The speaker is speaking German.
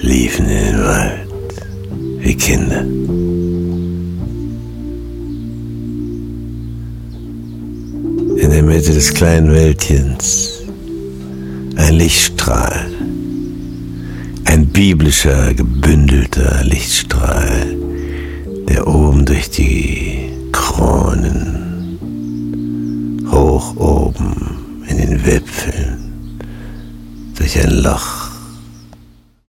liefen in den Wald wie Kinder. In der Mitte des kleinen Wäldchens ein Lichtstrahl, ein biblischer, gebündelter Lichtstrahl, der oben durch die Kronen, hoch oben in den Wipfeln, durch ein Loch